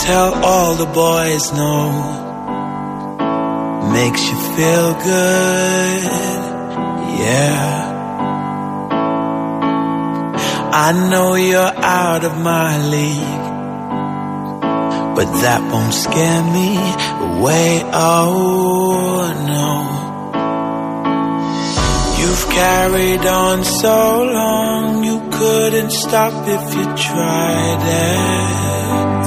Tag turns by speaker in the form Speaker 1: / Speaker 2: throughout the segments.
Speaker 1: tell all the boys no. Makes you feel good, yeah. I know you're out of my league, but that won't scare me away, oh no. You've carried on so long, you couldn't stop if you tried it.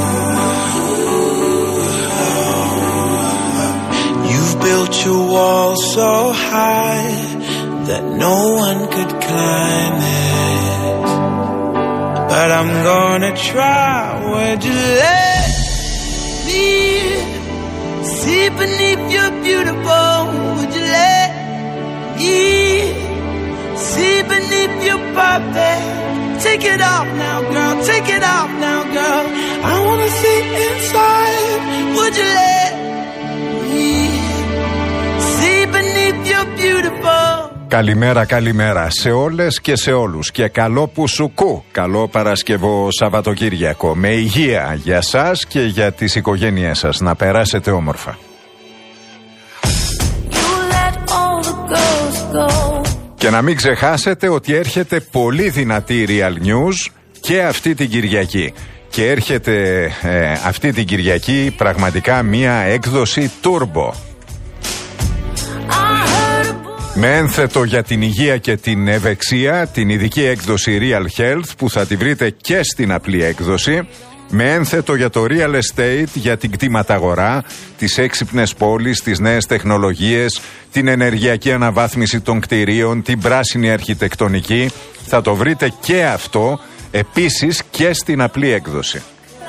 Speaker 1: You've built your wall so high that no one could climb it. But I'm gonna try. Would you let me see beneath your beautiful? Would you let me see beneath your puppet? Take it off now, girl. Take it off now, girl. I wanna see inside. Would you let me see beneath your beautiful?
Speaker 2: Καλημέρα, καλημέρα σε όλες και σε όλους και καλό πουσουκού, καλό Παρασκευό Σαββατοκύριακο με υγεία για σας και για τις οικογένειές σας, να περάσετε όμορφα. Και να μην ξεχάσετε ότι έρχεται πολύ δυνατή Real News και αυτή την Κυριακή. Και έρχεται αυτή την Κυριακή πραγματικά μία έκδοση Turbo. Με ένθετο για την υγεία και την ευεξία, την ειδική έκδοση Real Health που θα τη βρείτε και στην απλή έκδοση. Με ένθετο για το Real Estate, για την κτηματαγορά, τις έξυπνες πόλεις, τις νέες τεχνολογίες, την ενεργειακή αναβάθμιση των κτηρίων, την πράσινη αρχιτεκτονική. Θα το βρείτε και αυτό επίσης και στην απλή έκδοση.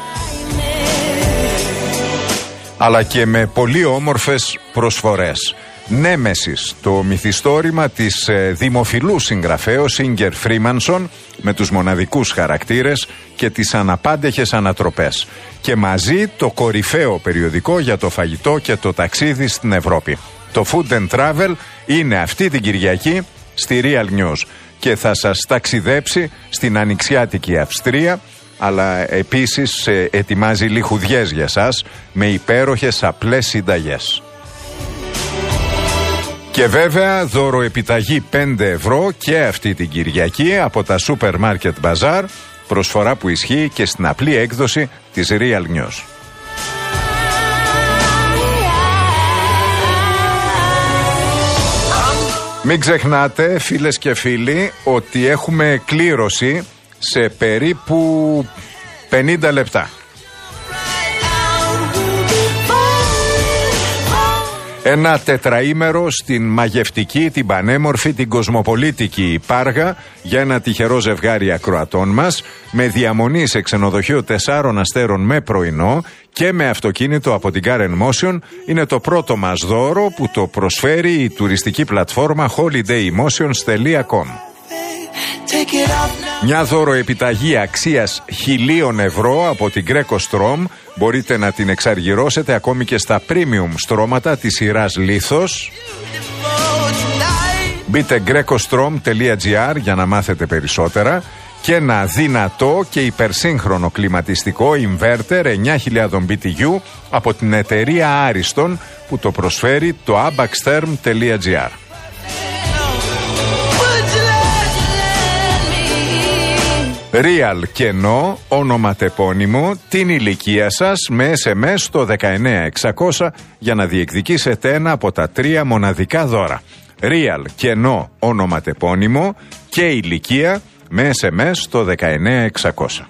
Speaker 2: Αλλά και με πολύ όμορφες προσφορές. Νέμεσης, το μυθιστόρημα της δημοφιλού συγγραφέως Ίγκερ Φρίμανσον με τους μοναδικούς χαρακτήρες και τις αναπάντεχες ανατροπές. Και μαζί το κορυφαίο περιοδικό για το φαγητό και το ταξίδι στην Ευρώπη. Το Food and Travel είναι αυτή την Κυριακή στη Real News και θα σας ταξιδέψει στην ανοιξιάτικη Αυστρία, αλλά επίσης ετοιμάζει λιχουδιές για σας με υπέροχες απλές συνταγές. Και βέβαια δώρο επιταγή 5 ευρώ και αυτή την Κυριακή από τα Supermarket Bazaar, προσφορά που ισχύει και στην απλή έκδοση της Real News. Μην ξεχνάτε φίλες και φίλοι ότι έχουμε κλήρωση σε περίπου 50 λεπτά. Ένα τετραήμερο στην μαγευτική, την πανέμορφη, την κοσμοπολίτικη Πάργα για ένα τυχερό ζευγάρι ακροατών μας με διαμονή σε ξενοδοχείο 4 αστέρων με πρωινό και με αυτοκίνητο από την Car & Motion. Είναι το πρώτο μας δώρο που το προσφέρει η τουριστική πλατφόρμα holidaymotions.com. Μια δώρο επιταγή αξίας 1.000 ευρώ από την Greco Strom. Μπορείτε να την εξαργυρώσετε ακόμη και στα premium στρώματα της σειράς Λίθος. Μπείτε grecostrom.gr για να μάθετε περισσότερα. Και ένα δυνατό και υπερσύγχρονο κλιματιστικό inverter 9.000 BTU από την εταιρεία Ariston που το προσφέρει το abaxtherm.gr. Real κενό, ονοματεπώνυμο, την ηλικία σας με SMS στο 19600 για να διεκδικήσετε ένα από τα 3 μοναδικά δώρα. Real κενό, ονοματεπώνυμο και ηλικία με SMS στο 19600.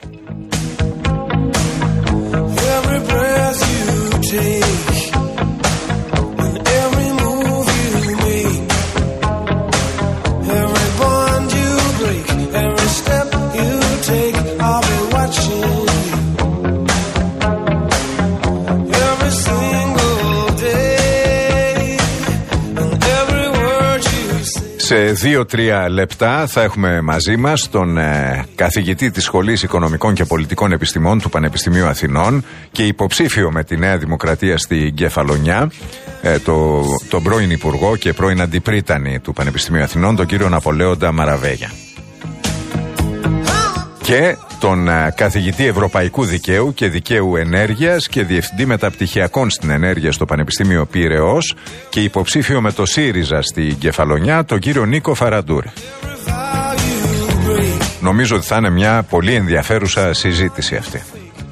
Speaker 2: Σε 2-3 λεπτά θα έχουμε μαζί μας τον καθηγητή της Σχολής Οικονομικών και Πολιτικών Επιστημών του Πανεπιστημίου Αθηνών και υποψήφιο με τη Νέα Δημοκρατία στην Κεφαλονιά, τον πρώην Υπουργό και πρώην Αντιπρίτανη του Πανεπιστημίου Αθηνών, τον κύριο Ναπολέοντα Μαραβέγια. Και τον καθηγητή Ευρωπαϊκού Δικαίου και Δικαίου Ενέργειας και διευθυντή μεταπτυχιακών στην ενέργεια στο Πανεπιστήμιο Πειραιώς και υποψήφιο με το ΣΥΡΙΖΑ στην Κεφαλονιά, τον κύριο Νίκο Φαραντούρη. Νομίζω ότι θα είναι μια πολύ ενδιαφέρουσα συζήτηση αυτή.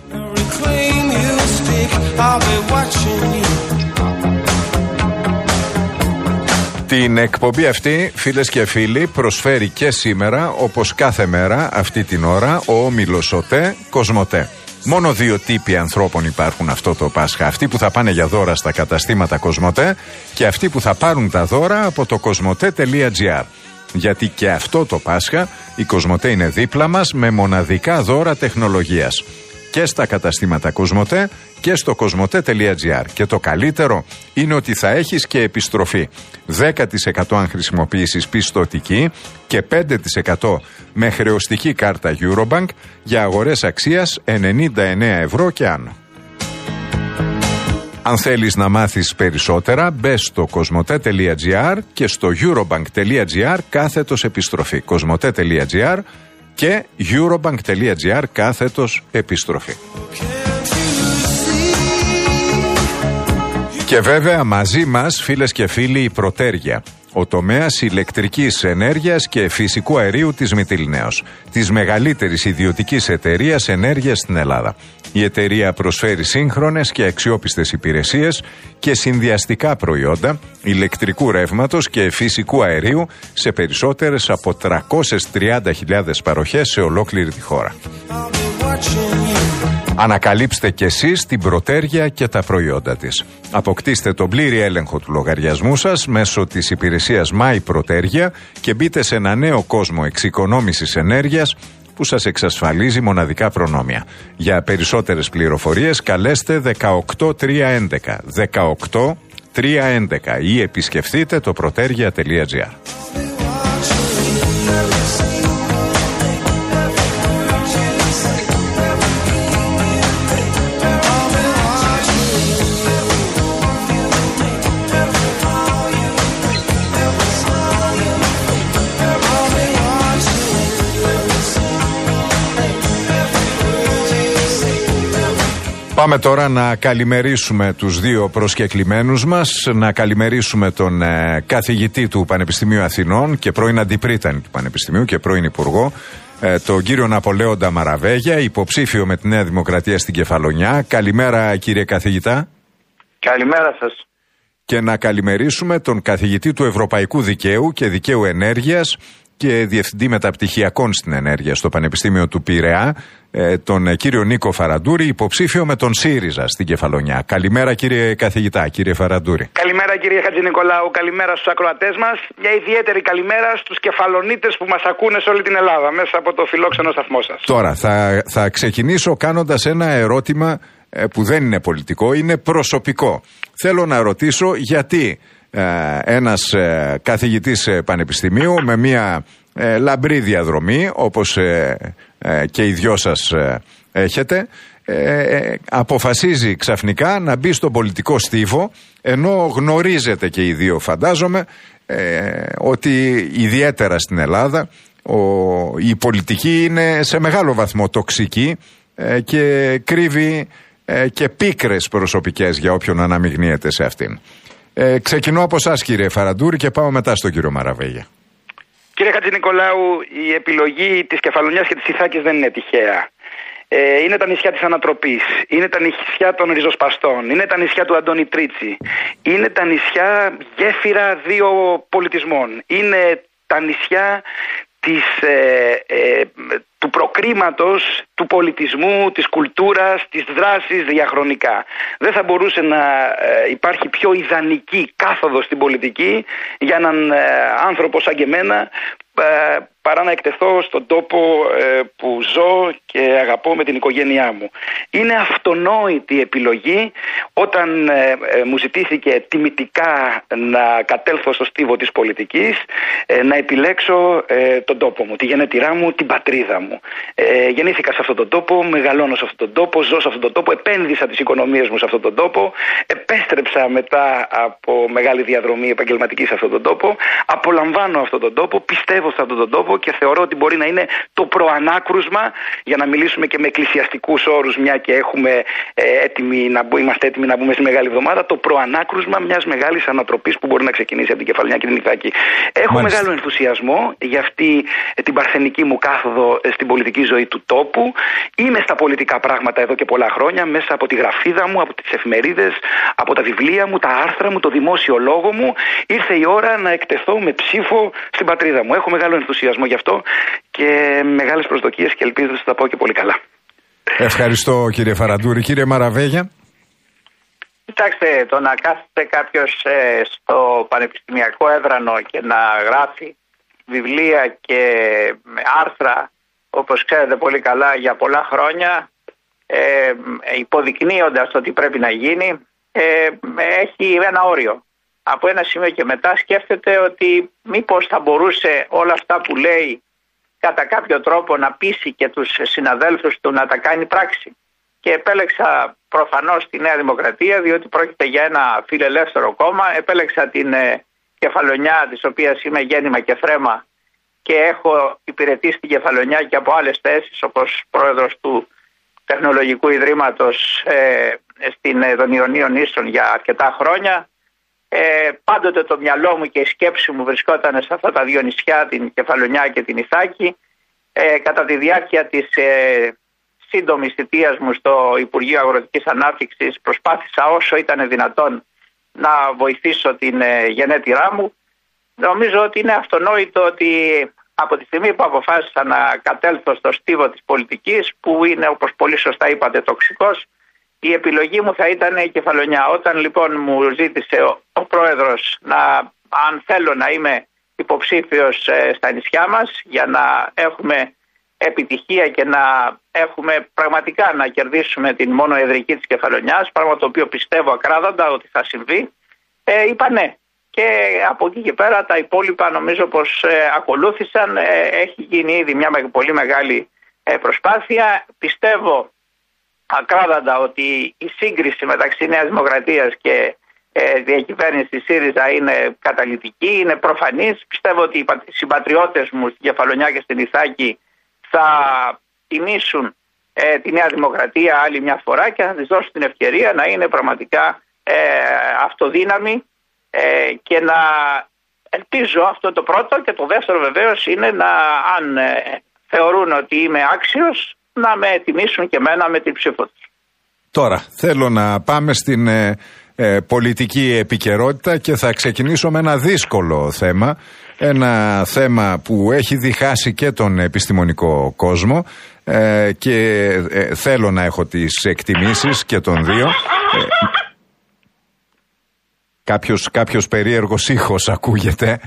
Speaker 2: Την εκπομπή αυτή, φίλες και φίλοι, προσφέρει και σήμερα, όπως κάθε μέρα, αυτή την ώρα, ο όμιλος ΟΤΕ Κοσμοτέ. Μόνο 2 τύποι ανθρώπων υπάρχουν αυτό το Πάσχα. Αυτοί που θα πάνε για δώρα στα καταστήματα Κοσμοτέ και αυτοί που θα πάρουν τα δώρα από το κοσμοτέ.gr. Γιατί και αυτό το Πάσχα η Κοσμοτέ είναι δίπλα μας με μοναδικά δώρα τεχνολογίας. Και στα καταστήματα Κοσμοτέ και στο κοσμοτέ.gr. Και το καλύτερο είναι ότι θα έχεις και επιστροφή. 10% αν χρησιμοποιήσεις πιστωτική και 5% με χρεωστική κάρτα Eurobank για αγορές αξίας 99 ευρώ και άνω. Αν θέλεις να μάθεις περισσότερα, μπες στο κοσμοτέ.gr και στο eurobank.gr κάθετος επιστροφή. Κοσμοτέ.gr και eurobank.gr κάθετος επιστροφή. Και βέβαια μαζί μας, φίλες και φίλοι, η Πρωτέργεια, ο τομέας ηλεκτρικής ενέργειας και φυσικού αερίου της Μυτιληναίος, της μεγαλύτερης ιδιωτικής εταιρείας ενέργειας στην Ελλάδα. Η εταιρεία προσφέρει σύγχρονες και αξιόπιστες υπηρεσίες και συνδυαστικά προϊόντα ηλεκτρικού ρεύματος και φυσικού αερίου σε περισσότερες από 330.000 παροχές σε ολόκληρη τη χώρα. Ανακαλύψτε κι εσείς την Πρωτέργεια και τα προϊόντα της. Αποκτήστε τον πλήρη έλεγχο του λογαριασμού σας μέσω της υπηρεσίας My Πρωτέργεια και μπείτε σε ένα νέο κόσμο εξοικονόμησης ενέργειας που σας εξασφαλίζει μοναδικά προνόμια. Για περισσότερες πληροφορίες καλέστε 18311 18311 ή επισκεφτείτε το protergia.gr. Πάμε τώρα να καλημερίσουμε τους 2 προσκεκλημένους μας, να καλημερίσουμε τον καθηγητή του Πανεπιστημίου Αθηνών και πρώην αντιπρίτανη του Πανεπιστημίου και πρώην υπουργό, τον κύριο Ναπολέοντα Μαραβέγια, υποψήφιο με τη Νέα Δημοκρατία στην Κεφαλονιά. Καλημέρα κύριε καθηγητά.
Speaker 3: Καλημέρα σας.
Speaker 2: Και να καλημερίσουμε τον καθηγητή του Ευρωπαϊκού Δικαίου και Δικαίου Ενέργειας και διευθυντή μεταπτυχιακών στην ενέργεια στο Πανεπιστήμιο του Πειραιά, τον κύριο Νίκο Φαραντούρη, υποψήφιο με τον ΣΥΡΙΖΑ στην Κεφαλονιά. Καλημέρα κύριε καθηγητά, κύριε Φαραντούρη.
Speaker 3: Καλημέρα κύριε Χατζηνικολάου, καλημέρα στους ακροατές μας. Μια ιδιαίτερη καλημέρα στους κεφαλονίτες που μας ακούνε σε όλη την Ελλάδα μέσα από το φιλόξενο σταθμό σας.
Speaker 2: Τώρα θα ξεκινήσω κάνοντας ένα ερώτημα που δεν είναι πολιτικό, είναι προσωπικό. Θέλω να ρωτήσω γιατί ένας καθηγητής πανεπιστημίου με μια λαμπρή διαδρομή όπως και οι δυο σας έχετε, αποφασίζει ξαφνικά να μπει στον πολιτικό στίβο, ενώ γνωρίζετε και οι δύο φαντάζομαι ότι ιδιαίτερα στην Ελλάδα η πολιτική είναι σε μεγάλο βαθμό τοξική και κρύβει και πίκρες προσωπικές για όποιον αναμειγνύεται σε αυτήν. Ξεκινώ από εσάς κύριε Φαραντούρη και πάω μετά στον κύριο Μαραβέγια.
Speaker 3: Κύριε Χατζηνικολάου, η επιλογή της Κεφαλονιάς και της Ιθάκης δεν είναι τυχαία. Είναι τα νησιά της Ανατροπής, είναι τα νησιά των ριζοσπαστών, είναι τα νησιά του Αντώνη Τρίτσι, είναι τα νησιά γέφυρα 2 πολιτισμών, είναι τα νησιά του προκρίματος, του πολιτισμού, της κουλτούρας, της δράσης διαχρονικά. Δεν θα μπορούσε να υπάρχει πιο ιδανική κάθοδος στην πολιτική για έναν άνθρωπο σαν και εμένα, παρά να εκτεθώ στον τόπο που ζω και αγαπώ με την οικογένειά μου. Είναι αυτονόητη επιλογή όταν μου ζητήθηκε τιμητικά να κατέλθω στο στίβο της πολιτικής, να επιλέξω τον τόπο μου, τη γενέτειρά μου, την πατρίδα μου. Γεννήθηκα σε αυτόν τον τόπο, μεγαλώνω σε αυτόν τον τόπο, ζω σε αυτόν τον τόπο, επένδυσα τις οικονομίες μου σε αυτόν τον τόπο, επέστρεψα μετά από μεγάλη διαδρομή επαγγελματική σε αυτόν τον τόπο, απολαμβάνω αυτόν τον τόπο, πιστεύω σε αυτόν τον τόπο και θεωρώ ότι μπορεί να είναι το προανάκρουσμα, για να μιλήσουμε και με εκκλησιαστικούς όρους, μια και είμαστε έτοιμοι να μπούμε στη Μεγάλη Εβδομάδα, το προανάκρουσμα μιας μεγάλης ανατροπής που μπορεί να ξεκινήσει από την Κεφαλονιά και την Ιθάκη. Έχω μεγάλο ενθουσιασμό για αυτή την παρθενική μου κάθοδο στην πολιτική ζωή του τόπου. Είμαι στα πολιτικά πράγματα εδώ και πολλά χρόνια, μέσα από τη γραφίδα μου, από τις εφημερίδες, από τα βιβλία μου, τα άρθρα μου, το δημόσιο λόγο μου. Ήρθε η ώρα να εκτεθώ με ψήφο στην πατρίδα μου. Έχω μεγάλο ενθουσιασμό γι' αυτό και μεγάλες προσδοκίες και ελπίζω ότι θα τα πάω και πολύ καλά.
Speaker 2: Ευχαριστώ κύριε Φαραντούρη. Κύριε Μαραβέγια.
Speaker 4: Κοιτάξτε, το να κάθεται κάποιος στο πανεπιστημιακό έδρανο και να γράφει βιβλία και άρθρα, όπως ξέρετε πολύ καλά, για πολλά χρόνια, υποδεικνύοντας το τι πρέπει να γίνει, έχει ένα όριο. Από ένα σημείο και μετά σκέφτεται ότι μήπως θα μπορούσε όλα αυτά που λέει κατά κάποιο τρόπο να πείσει και τους συναδέλφους του να τα κάνει πράξη. Και επέλεξα προφανώς τη Νέα Δημοκρατία, διότι πρόκειται για ένα φιλελεύθερο κόμμα. Επέλεξα την Κεφαλονιά, της οποίας είμαι γέννημα και θρέμα, και έχω υπηρετήσει την Κεφαλονιά και από άλλες θέσεις, όπως πρόεδρος του Τεχνολογικού Ιδρύματος των Ιωνίων Ίσων για αρκετά χρόνια. Πάντοτε το μυαλό μου και η σκέψη μου βρισκόταν σε αυτά τα δύο νησιά, την Κεφαλονιά και την Ιθάκη. Κατά τη διάρκεια της σύντομης θητείας μου στο Υπουργείο Αγροτικής Ανάπτυξης προσπάθησα όσο ήταν δυνατόν να βοηθήσω την γενέτειρά μου. Νομίζω ότι είναι αυτονόητο ότι από τη στιγμή που αποφάσισα να κατέλθω στο στίβο της πολιτικής, που είναι, όπως πολύ σωστά είπατε, τοξικός, η επιλογή μου θα ήταν η Κεφαλονιά. Όταν λοιπόν μου ζήτησε ο πρόεδρος αν θέλω να είμαι υποψήφιος στα νησιά μας για να έχουμε επιτυχία και να έχουμε πραγματικά να κερδίσουμε την μονοεδρική της Κεφαλονιάς, πράγμα το οποίο πιστεύω ακράδαντα ότι θα συμβεί, είπα ναι. Και από εκεί και πέρα τα υπόλοιπα νομίζω πως ακολούθησαν. Έχει γίνει ήδη μια πολύ μεγάλη προσπάθεια. Πιστεύω ακράδαντα ότι η σύγκριση μεταξύ Νέας Δημοκρατίας και διακυβέρνηση της ΣΥΡΙΖΑ είναι καταλυτική, είναι προφανής. Πιστεύω ότι οι συμπατριώτες μου στην Κεφαλονιά και στην Ιθάκη θα τιμήσουν τη Νέα Δημοκρατία άλλη μια φορά και θα της δώσουν την ευκαιρία να είναι πραγματικά αυτοδύναμη και να ελπίζω αυτό το πρώτο, και το δεύτερο βεβαίως είναι αν θεωρούν ότι είμαι άξιος, να με τιμήσουν και εμένα με την ψήφο τους.
Speaker 2: Τώρα θέλω να πάμε στην πολιτική επικαιρότητα και θα ξεκινήσω με ένα δύσκολο θέμα. Ένα θέμα που έχει διχάσει και τον επιστημονικό κόσμο και θέλω να έχω τις εκτιμήσεις και των δύο. Κάποιος περίεργος ήχος ακούγεται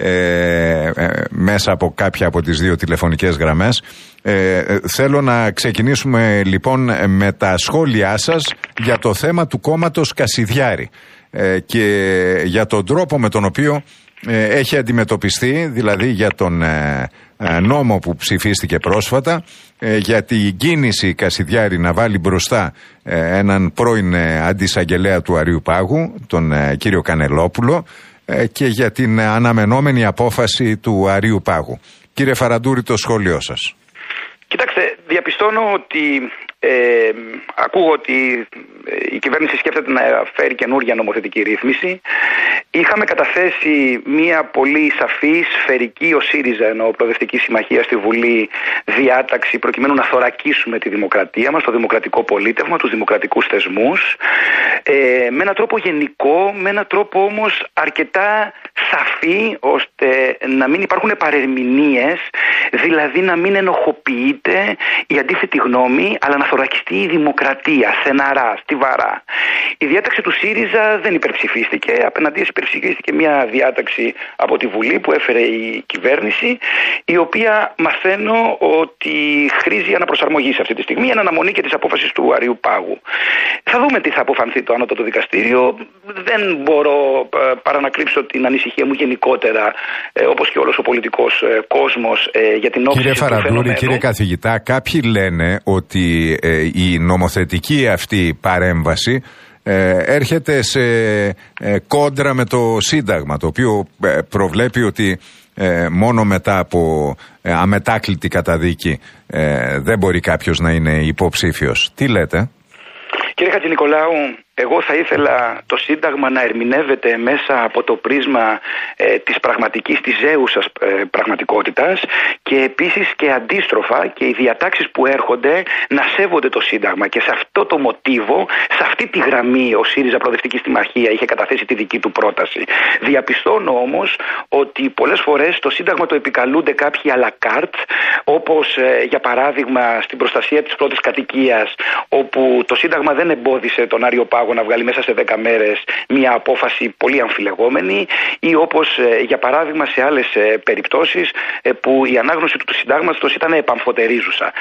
Speaker 2: μέσα από κάποια από τις δύο τηλεφωνικές γραμμές. Θέλω να ξεκινήσουμε λοιπόν με τα σχόλιά σας για το θέμα του κόμματος Κασιδιάρη και για τον τρόπο με τον οποίο έχει αντιμετωπιστεί, δηλαδή για τον νόμο που ψηφίστηκε πρόσφατα, για την κίνηση Κασιδιάρη να βάλει μπροστά έναν πρώην αντισαγγελέα του Αριουπάγου, τον κύριο Κανελόπουλο, και για την αναμενόμενη απόφαση του Αριουπάγου. Κύριε Φαραντούρη, το σχόλιο σας.
Speaker 3: Κοιτάξτε, διαπιστώνω ότι ακούω ότι η κυβέρνηση σκέφτεται να φέρει καινούργια νομοθετική ρύθμιση. Είχαμε καταθέσει μια πολύ σαφή, σφαιρική, ο ΣΥΡΙΖΑ ενώ Προοδευτική Συμμαχία στη Βουλή, διάταξη προκειμένου να θωρακίσουμε τη δημοκρατία μας, το δημοκρατικό πολίτευμα, τους δημοκρατικούς θεσμούς, με έναν τρόπο γενικό, με έναν τρόπο όμως αρκετά σαφή, ώστε να μην υπάρχουν παρερμηνίες, δηλαδή να μην ενοχοποιείται η αντίθετη γνώμη, αλλά να θωρακιστεί η δημοκρατία στεναρά, στιβαρά. Η διάταξη του ΣΥΡΙΖΑ δεν υπερψηφίστηκε, απέναντί υπερψηφίστηκε μια διάταξη από τη Βουλή που έφερε η κυβέρνηση, η οποία μαθαίνω ότι χρήζει αναπροσαρμογής αυτή τη στιγμή, εν αναμονή και της απόφασης του Αριουπάγου. Θα δούμε τι θα αποφανθεί το Ανώτατο Δικαστήριο. Δεν μπορώ παρά να κρύψω την ανησυχία μου γενικότερα, όπως και όλος ο πολιτικός κόσμος, για την όψη του φαινομένου. Κύριε Φαραντούρη,
Speaker 2: κύριε καθηγητά, κάποιοι λένε ότι η νομοθετική αυτή παρέμβαση έρχεται σε κόντρα με το Σύνταγμα, το οποίο προβλέπει ότι μόνο μετά από αμετάκλητη καταδίκη δεν μπορεί κάποιος να είναι υποψήφιος. Τι λέτε?
Speaker 3: Κύριε Χατζηνικολάου, εγώ θα ήθελα το Σύνταγμα να ερμηνεύεται μέσα από το πρίσμα της πραγματικής, της ζέουσας πραγματικότητας και επίσης και αντίστροφα και οι διατάξεις που έρχονται να σέβονται το Σύνταγμα. Και σε αυτό το μοτίβο, σε αυτή τη γραμμή ο ΣΥΡΙΖΑ Προοδευτική Συμμαχία είχε καταθέσει τη δική του πρόταση. Διαπιστώνω όμως ότι πολλές φορές το Σύνταγμα το επικαλούνται κάποιοι à la carte, όπως για παράδειγμα στην προστασία της πρώτης κατοικίας, όπου το Σύνταγμα δεν εμπόδισε τον Άριο Πάγο να βγάλει μέσα σε 10 μέρες μια απόφαση πολύ αμφιλεγόμενη, ή όπως για παράδειγμα σε άλλες περιπτώσεις που η ανάγνωση του συντάγματος ήταν επαμφωτερίζουσα.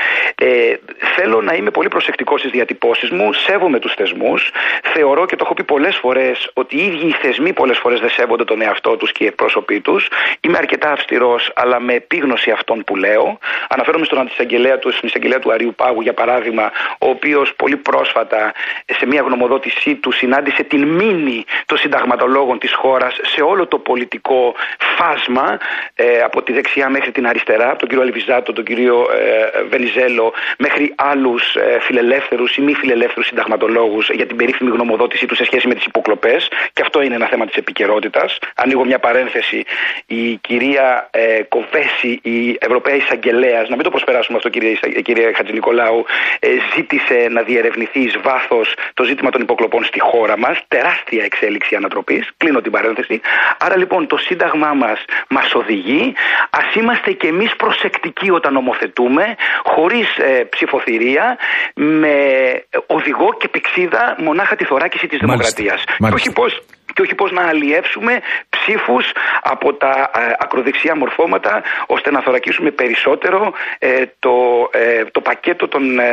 Speaker 3: Θέλω να είμαι πολύ προσεκτικός στις διατυπώσεις μου, σέβομαι τους θεσμούς, θεωρώ και το έχω πει πολλές φορές ότι οι ίδιοι οι θεσμοί πολλές φορές δεν σέβονται τον εαυτό τους και οι εκπρόσωποι τους. Είμαι αρκετά αυστηρός, αλλά με επίγνωση αυτών που λέω. Αναφέρομαι στον εισαγγελέα του Αρίου Πάγου, για παράδειγμα, ο οποίος πολύ πρόσφατα σε μια γνωμοδότησή του συνάντησε την μήνυ των συνταγματολόγων της χώρας σε όλο το πολιτικό φάσμα, από τη δεξιά μέχρι την αριστερά, από τον κύριο Αλβιζάτο, τον κύριο Βενιζέλο, μέχρι άλλους φιλελεύθερους ή μη φιλελεύθερους συνταγματολόγους για την περίφημη γνωμοδότησή του σε σχέση με τις υποκλοπές. Και αυτό είναι ένα θέμα της επικαιρότητας. Ανοίγω μια παρένθεση. Η κυρία Κοβέση, η Ευρωπαία Εισαγγελέας, να μην το προσπεράσουμε αυτό, κύριε Χατζηνικολάου, ζήτησε να διερευνηθεί εις βάθος το ζήτημα των υποκλοπών στη χώρα μας. Τεράστια εξέλιξη ανατροπής. Κλείνω την παρένθεση. Άρα λοιπόν το Σύνταγμά μας οδηγεί. Ας είμαστε και εμείς προσεκτικοί όταν νομοθετούμε, χωρίς ψηφοθυρία, με οδηγό και πηξίδα μονάχα τη θωράκιση της δημοκρατίας. Και όχι πώς να αλλιεύσουμε ψήφους από τα ακροδεξιά μορφώματα, ώστε να θωρακίσουμε περισσότερο το πακέτο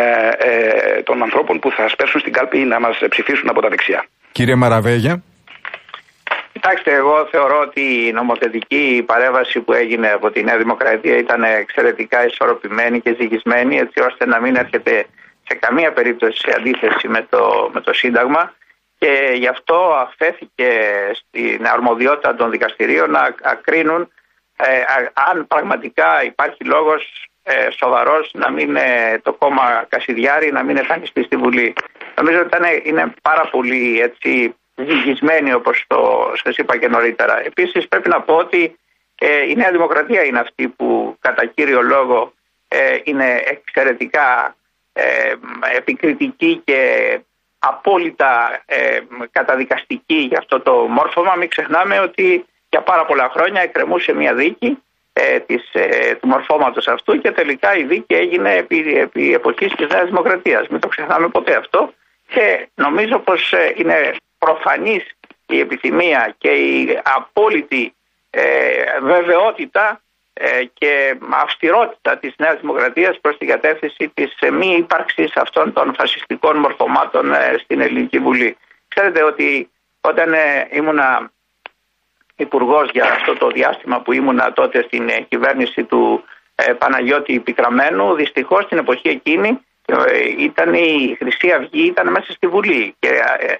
Speaker 3: των ανθρώπων που θα σπέρσουν στην κάλπη να μας ψηφίσουν από τα δεξιά.
Speaker 2: Κύριε Μαραβέγια.
Speaker 4: Κοιτάξτε, εγώ θεωρώ ότι η νομοθετική παρέμβαση που έγινε από τη Νέα Δημοκρατία ήταν εξαιρετικά ισορροπημένη και ζυγισμένη, έτσι ώστε να μην έρχεται σε καμία περίπτωση σε αντίθεση με το Σύνταγμα, και γι' αυτό αφέθηκε στην αρμοδιότητα των δικαστηρίων να κρίνουν αν πραγματικά υπάρχει λόγος σοβαρός να μην το κόμμα Κασιδιάρη να μην εμφανιστεί στη Βουλή. Νομίζω ότι είναι πάρα πολύ έτσι ζυγισμένοι, όπως σας είπα και νωρίτερα. Επίσης πρέπει να πω ότι η Νέα Δημοκρατία είναι αυτή που κατά κύριο λόγο είναι εξαιρετικά επικριτική και απόλυτα καταδικαστική για αυτό το μόρφωμα. Μην ξεχνάμε ότι για πάρα πολλά χρόνια εκκρεμούσε μια δίκη του μορφώματος αυτού και τελικά η δίκη έγινε επί εποχής της Νέας Δημοκρατίας. Μην το ξεχνάμε ποτέ αυτό, και νομίζω πως είναι προφανής η επιθυμία και η απόλυτη βεβαιότητα και αυστηρότητα της Νέας Δημοκρατίας προς την κατεύθυνση της μη ύπαρξης αυτών των φασιστικών μορφωμάτων στην Ελληνική Βουλή. Ξέρετε ότι όταν ήμουνα υπουργός για αυτό το διάστημα που ήμουνα τότε στην κυβέρνηση του Παναγιώτη Πικραμένου, δυστυχώς την εποχή εκείνη ήταν η Χρυσή Αυγή, ήταν μέσα στη Βουλή, και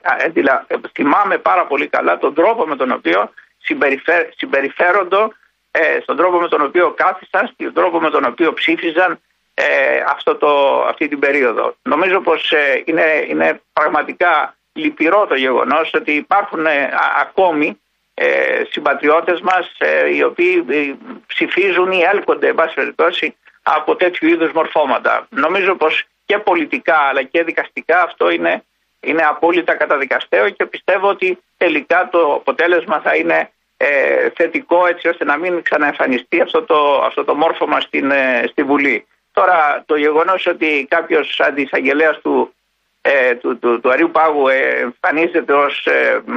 Speaker 4: θυμάμαι πάρα πολύ καλά τον τρόπο με τον οποίο συμπεριφέροντο, στον τρόπο με τον οποίο κάθισαν, στον τρόπο με τον οποίο ψήφιζαν αυτή την περίοδο. Νομίζω πως είναι πραγματικά λυπηρό το γεγονός ότι υπάρχουν ακόμη συμπατριώτες μας οι οποίοι ψηφίζουν ή έλκονται εν πάση περιπτώσει από τέτοιου είδους μορφώματα. Νομίζω πως και πολιτικά αλλά και δικαστικά αυτό είναι απόλυτα καταδικαστέο, και πιστεύω ότι τελικά το αποτέλεσμα θα είναι θετικό, έτσι ώστε να μην ξαναεμφανιστεί αυτό το μόρφωμα στη Βουλή. Τώρα το γεγονός ότι κάποιος αντιεισαγγελέας του Αρίου Πάγου εμφανίζεται ως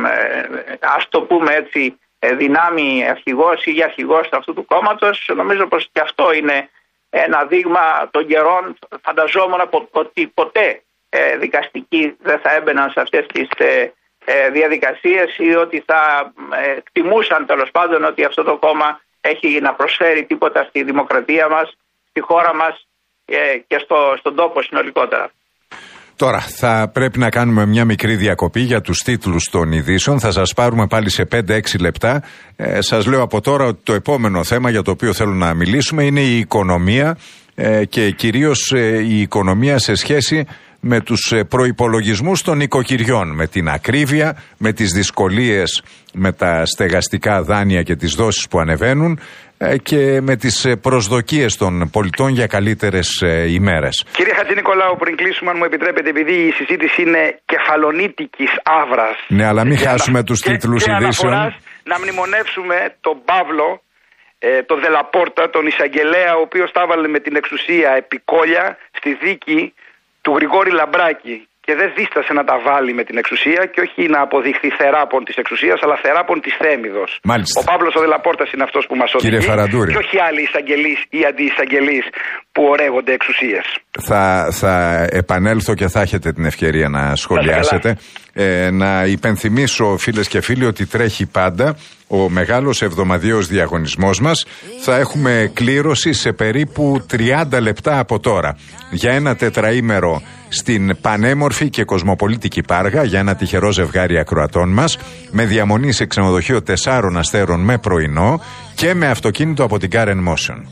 Speaker 4: ας το πούμε έτσι δυνάμει αρχηγός ή αρχηγός αυτού του κόμματος, νομίζω πως και αυτό είναι ένα δείγμα των καιρών. Φανταζόμουν ότι ποτέ δικαστικοί δεν θα έμπαιναν σε αυτές τις διαδικασίες, ή ότι θα εκτιμούσαν τέλος πάντων ότι αυτό το κόμμα έχει να προσφέρει τίποτα στη δημοκρατία μας, στη χώρα μας και στον τόπο συνολικότερα.
Speaker 2: Τώρα θα πρέπει να κάνουμε μια μικρή διακοπή για τους τίτλους των ειδήσεων. Θα σας πάρουμε πάλι σε 5-6 λεπτά. Σας λέω από τώρα ότι το επόμενο θέμα για το οποίο θέλω να μιλήσουμε είναι η οικονομία και κυρίως η οικονομία σε σχέση με τους προϋπολογισμούς των νοικοκυριών, με την ακρίβεια, με τις δυσκολίες με τα στεγαστικά δάνεια και τις δόσεις που ανεβαίνουν και με τις προσδοκίες των πολιτών για καλύτερες ημέρες.
Speaker 3: Κύριε Χατζηνικολάου, πριν κλείσουμε, αν μου επιτρέπετε, επειδή η συζήτηση είναι κεφαλονίτικης άβρας.
Speaker 2: Ναι, αλλά μην χάσουμε τους τίτλους ειδήσεων.
Speaker 3: Να μνημονεύσουμε τον Παύλο, τον Δελαπόρτα, τον εισαγγελέα, ο οποίος τα έβαλε με την εξουσία επικόλια στη δίκη του Γρηγόρη Λαμπράκη και δεν δίστασε να τα βάλει με την εξουσία και όχι να αποδειχθεί θεράπων της εξουσίας, αλλά θεράπων της θέμιδος.
Speaker 2: Μάλιστα.
Speaker 3: Ο Παύλος ο Δελαπόρτας είναι αυτός που μας οδηγεί και όχι άλλοι εισαγγελείς ή αντιεισαγγελείς που ωραίγονται εξουσίες.
Speaker 2: Θα επανέλθω και θα έχετε την ευκαιρία να σχολιάσετε. Να υπενθυμίσω, φίλες και φίλοι, ότι τρέχει πάντα ο μεγάλος εβδομαδιαίος διαγωνισμός μας. Θα έχουμε κλήρωση σε περίπου 30 λεπτά από τώρα για ένα τετραήμερο στην πανέμορφη και κοσμοπολίτικη Πάργα για ένα τυχερό ζευγάρι ακροατών μας, με διαμονή σε ξενοδοχείο 4 αστέρων με πρωινό και με αυτοκίνητο από την Car Motion.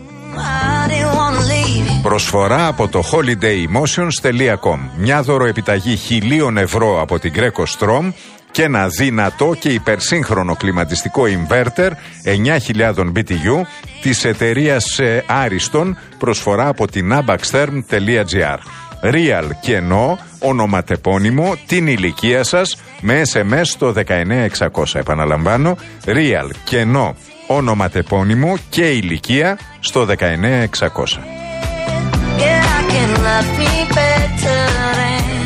Speaker 2: Προσφορά από το holidaymotions.com. Μια δωροεπιταγή 1.000 ευρώ από την Greco Strom και ένα δυνατό και υπερσύγχρονο κλιματιστικό inverter 9.000 BTU της εταιρείας Ariston, προσφορά από την abaxtherm.gr. Real και no, ονοματεπώνυμο, την ηλικία σας με SMS στο 19600. Επαναλαμβάνω, Real και no, ονοματεπώνυμο και ηλικία στο 19600.